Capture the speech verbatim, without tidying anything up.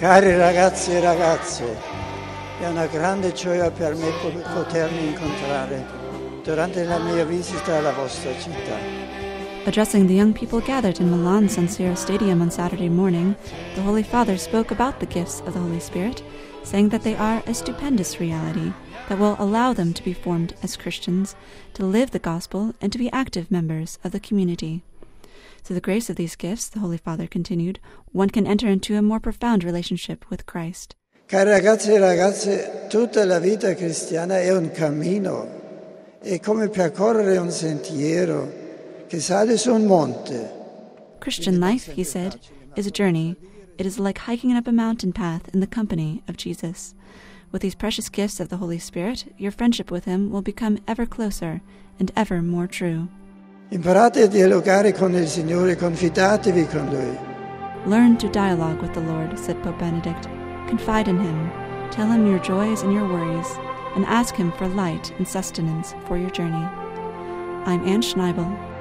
Cari ragazzi e ragazze, è una grande gioia per me potermi incontrare durante la mia visita alla vostra città. Addressing the young people gathered in Milan San Siro Stadium on Saturday morning, the Holy Father spoke about the gifts of the Holy Spirit, saying that they are a stupendous reality that will allow them to be formed as Christians, to live the gospel, and to be active members of the community. Through the grace of these gifts, the Holy Father continued, one can enter into a more profound relationship with Christ. Cari ragazzi e ragazze, tutta la vita cristiana è un cammino, è come percorrere un sentiero che sale su un monte. Christian life, he said, is a journey. It is like hiking up a mountain path in the company of Jesus. With these precious gifts of the Holy Spirit, your friendship with him will become ever closer and ever more true. Imparate a dialogare con il Signore, confidatevi con Lui. Learn to dialogue with the Lord, said Pope Benedict. Confide in him, tell him your joys and your worries, and ask him for light and sustenance for your journey. I'm Anne Schneibel.